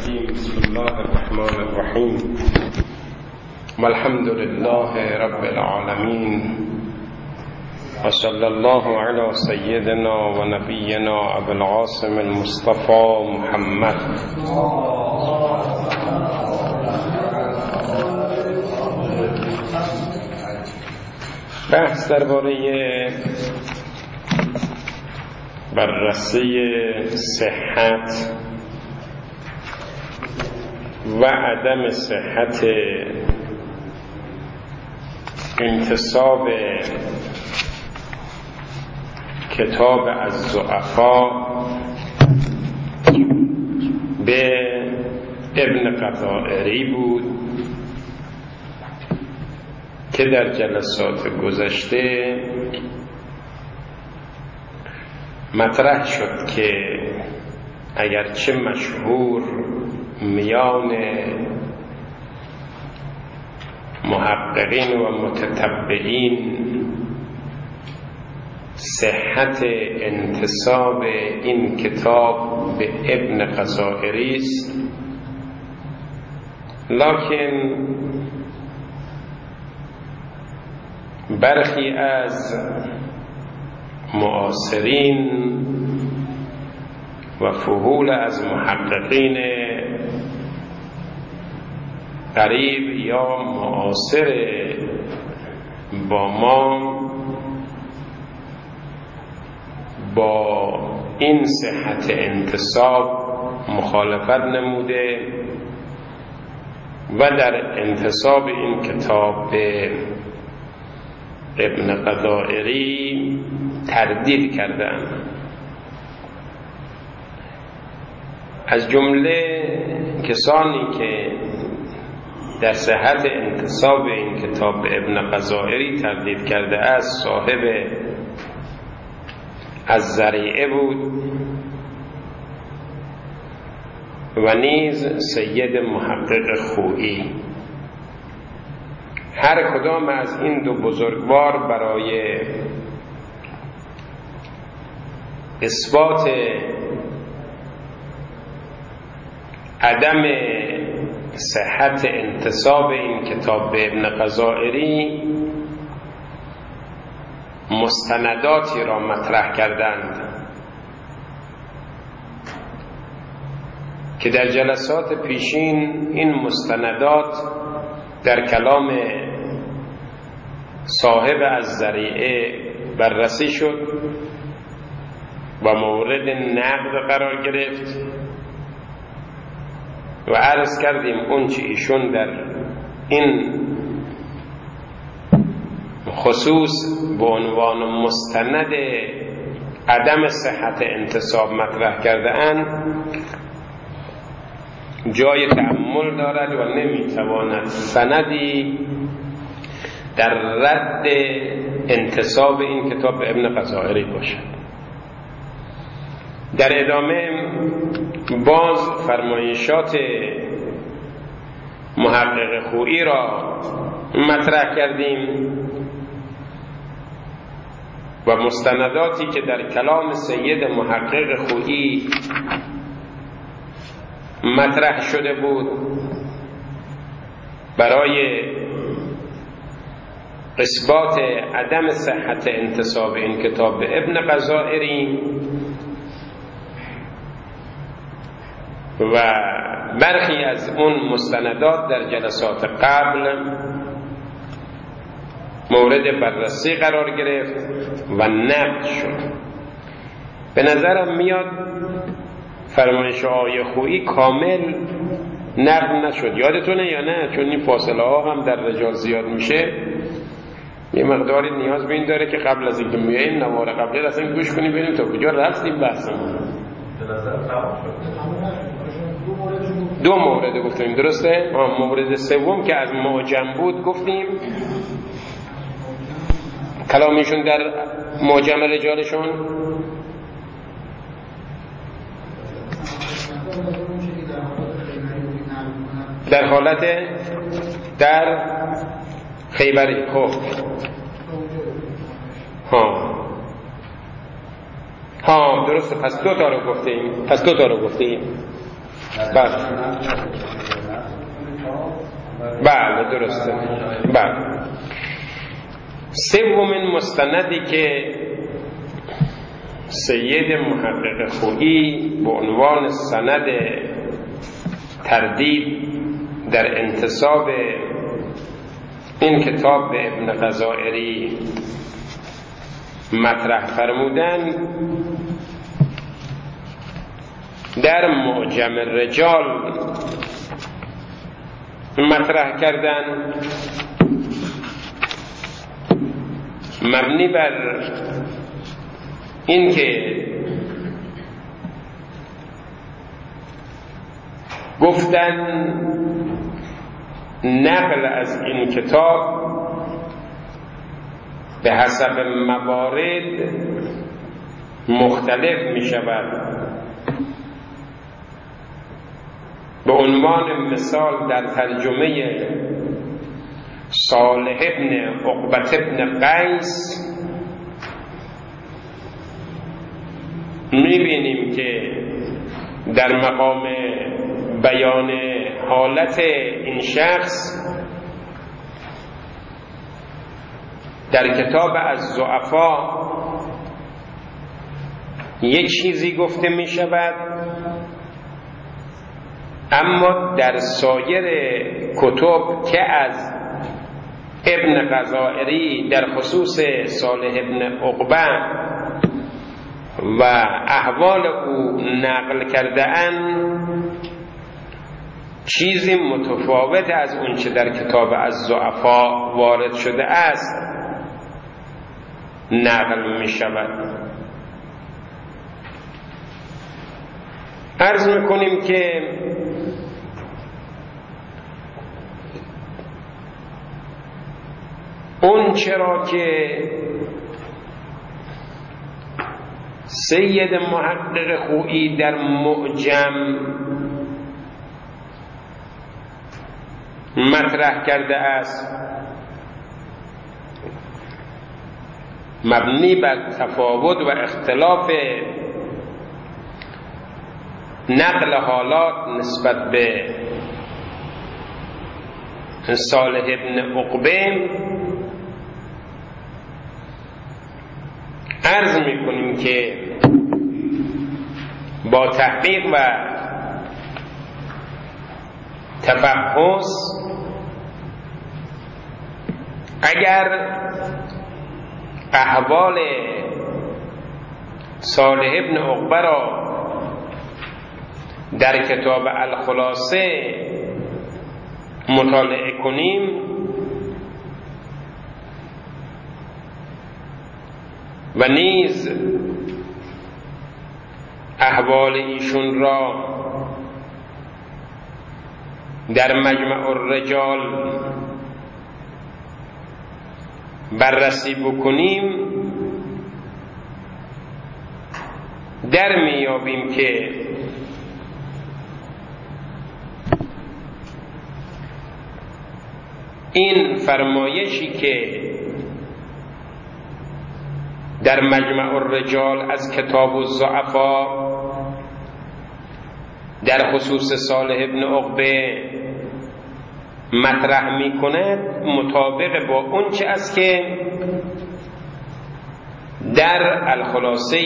الرجيم بسم الله الرحمن الرحيم والحمد لله رب العالمين وصلى الله على سيدنا ونبينا أبي العاصم المصطفى محمد. بحث درباره بررسی صحت و عدم صحت انتساب کتاب الضعفاء به ابن قضائری بود که در جلسات گذشته مطرح شد که اگرچه مشهور میان محققین و متتبعین صحت انتساب این کتاب به ابن قضائری است، لکن برخی از معاصرین و فحول از محققین قریب یا معاصر با ما با این صحت انتساب مخالفت نموده و در انتساب این کتاب به ابن قضائری تردید کردند. از جمله کسانی که در صحت انتساب این کتاب به ابن قضائری تردید کرده است صاحب الذریعه بود و نیز سید محقق خویی. هر کدام از این دو بزرگوار برای اثبات عدم صحت انتساب این کتاب به ابن قضائری مستنداتی را مطرح کردند که در جلسات پیشین این مستندات در کلام صاحب الذریعه بررسی شد و مورد نقد قرار گرفت و عرض کردیم اون چه ایشون در این خصوص به عنوان مستند عدم صحت انتساب مطرح کرده اند جای تأمل دارد و نمیتواند سندی در رد انتساب این کتاب به ابن قضائری باشد. در ادامه باز فرمایشات محقق خویی را مطرح کردیم و مستنداتی که در کلام سید محقق خویی مطرح شده بود برای اثبات عدم صحت انتساب این کتاب به ابن قضائری و برخی از اون مستندات در جلسات قبل مورد بررسی قرار گرفت و نقد شد. به نظرم میاد فرمایش آقای خویی کامل نقد نشد. یادتونه یا نه؟ چون این فاصله ها هم در رجال زیاد میشه، یه مقداری نیاز به این داره که قبل از اینکه میاییم نوار قبلی اصلا گوش کنیم ببینیم تا کجا رفتیم بحثمون. دو مورد گفتیم، درسته؟ مورد سوم که از معجم بود گفتیم کلامیشون در معجم رجالشون در حالت در خیبری. خب ها درسته، پس دو تا رو گفتیم. بله درسته. بله. سومین مستندی که سید محقق خویی به عنوان سند تردید در انتساب این کتاب به ابن غزائری مطرح فرمودن در معجم الرجال مطرح کردن، مبنی بر این که گفتن نقل از این کتاب به حسب موارد مختلف می شود. به عنوان مثال در ترجمه صالح ابن عقبة ابن قیس می بینیم که در مقام بیان حالت این شخص در کتاب از ضعفا یک چیزی گفته می شود، اما در سایر کتب که از ابن غزائری در خصوص صالح ابن عقبه و احوال او نقل کرده اند چیزی متفاوت از اون چه در کتاب از ضعفا وارد شده است نقل می شود. عرض میکنیم که اون چرا که سید محقق خویی در معجم مطرح کرده است مبنی بر تفاوت و اختلاف نقل حالات نسبت به صالح ابن عقبه، عرض میکنیم که با تحقیق و تفحص اگر احوال صالح ابن عقبه را در کتاب الخلاصه مطالعه کنیم و نیز احوال ایشون را در مجمع الرجال بررسی بکنیم در میابیم که این فرمایشی که در مجمع الرجال از کتاب الضعفا در خصوص صالح ابن عقبه مطرح می کند مطابق با اون چه است که در الخلاصه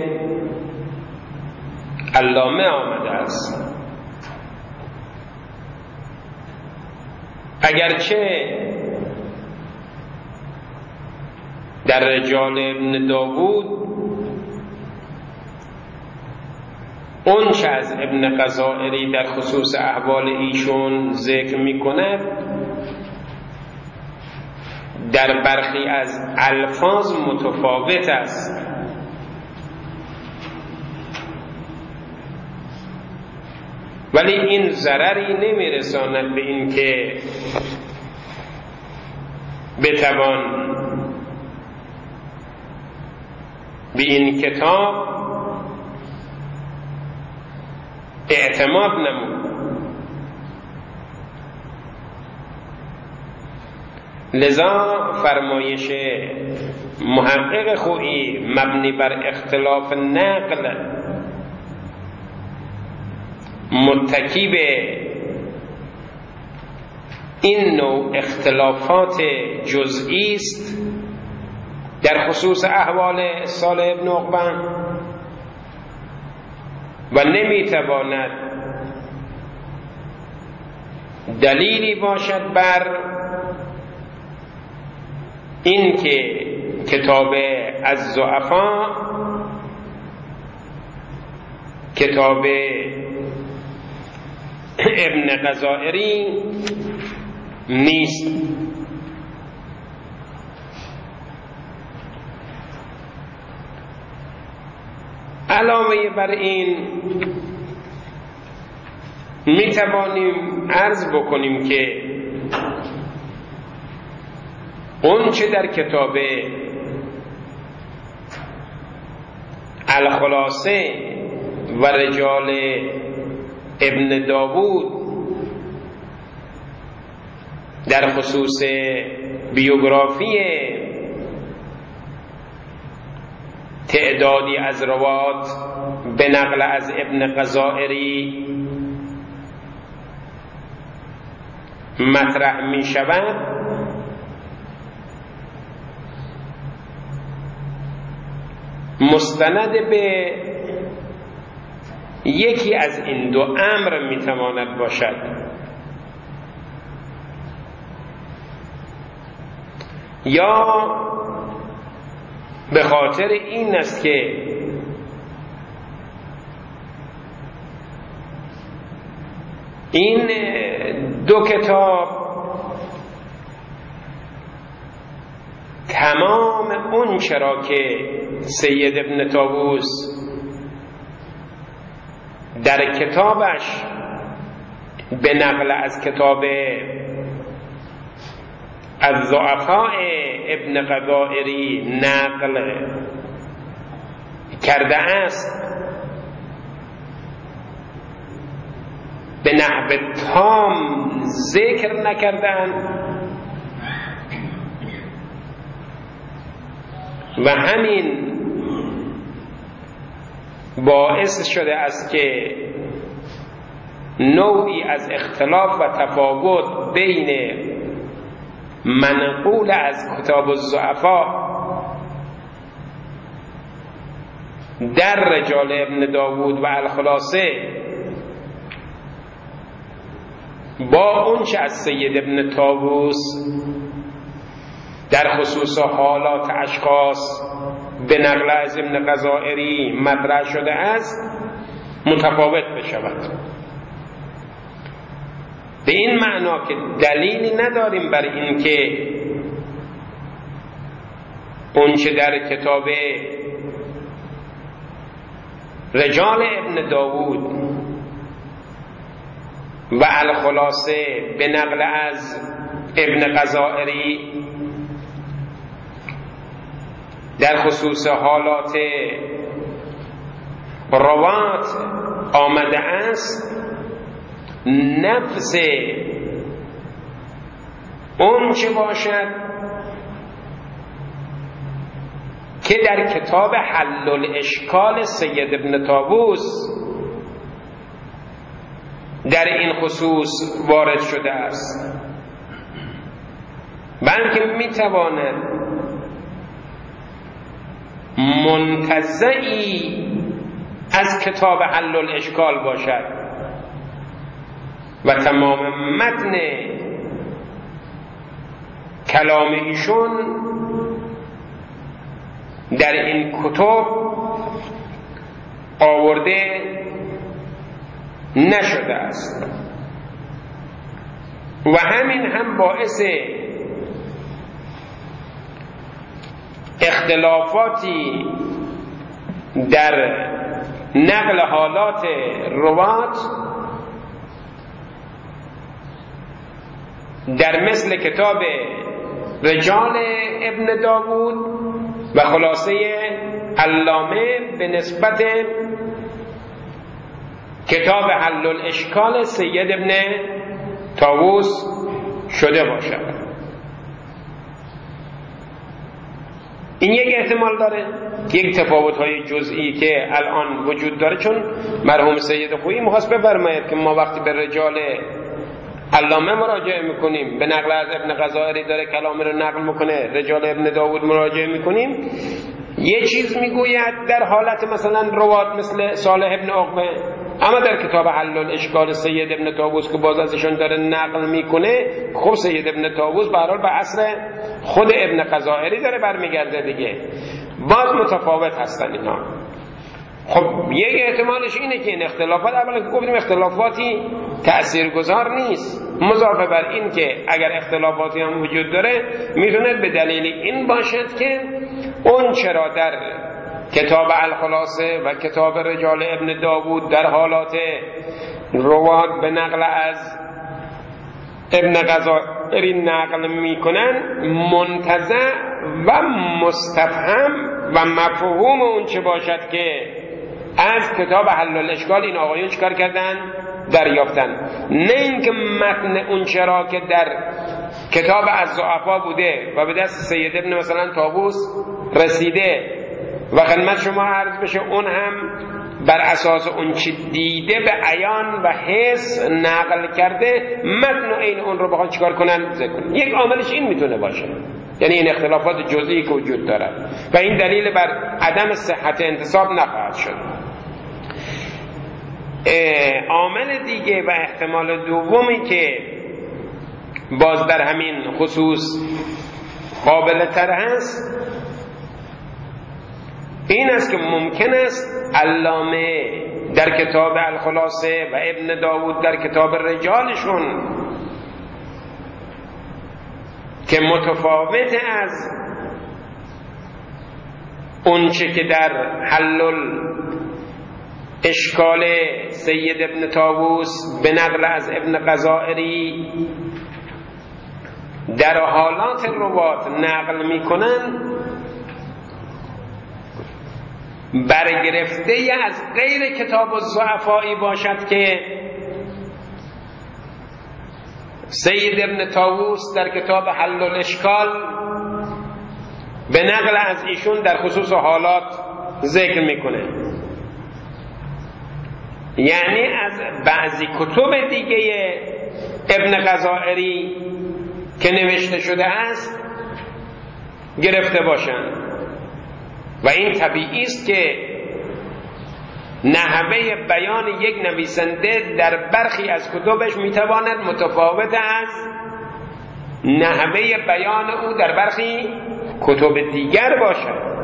علامه آمده است. اگرچه در رجال ابن داوود اون چه از ابن غزائری در خصوص احوال ایشون ذکر می کند در برخی از الفاظ متفاوت است، ولی این ضرری نمی رساند به این که بتوان به این کتاب اعتماد نمود. لذا فرمایش محقق خویی مبنی بر اختلاف نقل متکی به این نوع اختلافات جزئی است در خصوص احوال صالح بن عقبه و نمیتواند دلیلی باشد بر این که کتاب الضعفاء کتاب ابن غزائری نیست. علاوه بر این می توانیم عرض بکنیم که اون چه در کتاب الخلاصه و رجال ابن داوود در خصوص بیوگرافی تعدادی از روات به نقل از ابن غزائری مطرح می شود، مستند به یکی از این دو امر می تواند باشد: یا به خاطر این است که این دو کتاب تمام اون چرا که سید ابن طاووس در کتابش به نقل از کتاب الضعفاء ابن غزائری نقل کرده است به نحو تام ذکر نکردند و همین باعث شده است که نوعی از اختلاف و تفاوت بین منقول از کتاب الضعفاء در رجال ابن داوود و الخلاصه با اونچه از سید ابن طاووس در خصوص حالات اشخاص به نقل از ابن غزائری مطرح شده است متفاوت بشود. به این معنا که دلیلی نداریم بر این که اونچه در کتاب رجال ابن داوود و الخلاصه به نقل از ابن غزائری در خصوص حالات روات آمده است نفس اون چه باشد که در کتاب حل الاشکال سید ابن طاووس در این خصوص وارد شده است، بلکه میتواند منتزعی از کتاب حل الاشکال باشد و تمام متن کلام ایشون در این کتب آورده نشده است و همین هم باعث اختلافاتی در نقل حالات روات در مثل کتاب رجال ابن داوود و خلاصه علامه به نسبت کتاب حل الاشکال سید ابن طاووس شده باشد. این یک احتمال داره، یک تفاوت‌های جزئی که الان وجود داره. چون مرحوم سید خویی می‌خواست بفرماید که ما وقتی به رجال علامه مراجعه میکنیم، به نقل از ابن غزائری داره کلام رو نقل میکنه، رجال ابن داوود مراجعه میکنیم، یه چیز میگوید در حالت مثلا روات مثل صالح ابن عقبه، اما در کتاب حل الاشکال سید ابن طاووس که باز ازشون داره نقل میکنه، خب سید ابن طاووس به هر حال به عصر خود ابن غزائری داره برمیگرده دیگه، باز متفاوت هستن اینا. خب یک احتمالش اینه که این اختلافات، اولا که گفتیم اختلافاتی تأثیرگذار نیست، مضافه بر این که اگر اختلافاتی هم وجود داره میتونه به دلیل این باشد که اون چرا در کتاب الخلاصه و کتاب رجال ابن داوود در حالات روات به نقل از ابن غزائری نقل میکنن، منتزع و مستفهم و مفهوم اون چه باشد که از کتاب حل الاشکال این آقایون چکار کردن؟ دریافتن. نه اینکه متن اون چرا که در کتاب از ضعفا بوده و به دست سید ابن مثلا طاووس رسیده و خدمت شما عرض بشه اون هم بر اساس اون چی دیده به عیان و حس نقل کرده، متن این اون رو بخوان چیکار کنن؟ ذکر کنن. یک عاملش این میتونه باشه، یعنی این اختلافات جزئی که وجود دارد و این دلیل بر عدم صحت انتساب نخواهد شد. عامل دیگه و احتمال دومی که باز در همین خصوص قابل تر هست این است که ممکن است علامه در کتاب الخلاصه و ابن داوود در کتاب رجالشون که متفاوت از اونچه که در حل اشکال سید ابن طاووس به نقل از ابن غزائری در حالات روات نقل میکنن، برگرفته از غیر کتاب الضعفایی باشد که سید ابن طاووس در کتاب حل الاشکال به نقل از ایشون در خصوص حالات ذکر میکنه. یعنی از بعضی کتب دیگه ابن غزائری که نوشته شده است گرفته باشند و این طبیعی است که نحوه بیان یک نویسنده در برخی از کتبش میتواند متفاوت از نحوه بیان او در برخی کتب دیگر باشد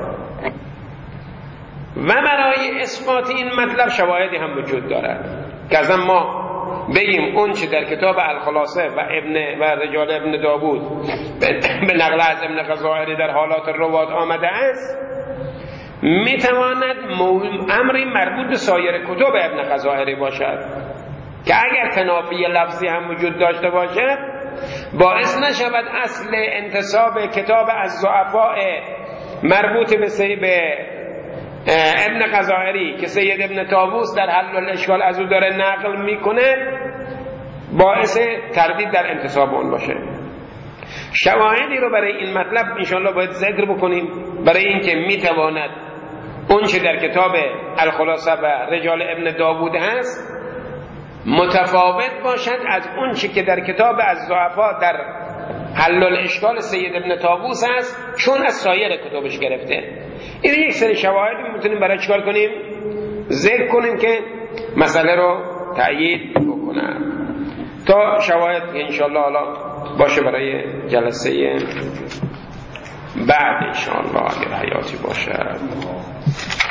و برای اثبات این مطلب شواهدی هم وجود دارد که از ما بگیم اون چه در کتاب الخلاصه و رجال ابن داوود به نقل از ابن غزائری در حالات روات آمده است، میتواند امری مربوط به سایر کتب ابن غزائری باشد که اگر تنافی لفظی هم وجود داشته باشد باعث نشود اصل انتساب کتاب از ضعفاء مربوط به ابن غزائری که سید ابن طاووس در حل الاشکال از او داره نقل میکنه باعث تردید در انتساب اون باشه. شواهدی رو برای این مطلب انشاءالله باید ذکر بکنیم برای اینکه میتواند اون چه در کتاب الخلاصه و رجال ابن داوود هست متفاوت باشد از اون چه که در کتاب از ضعفا در حل الاشکال سید ابن طاووس هست، چون از سایر کتابش گرفته. این یک سری شواهدی میتونیم برای چیکار کنیم؟ ذکر کنیم که مسئله رو تأیید بکنم تا شواهد انشاءالله حالا باشه برای جلسه بعد انشاءالله اگر حیاتی باشه.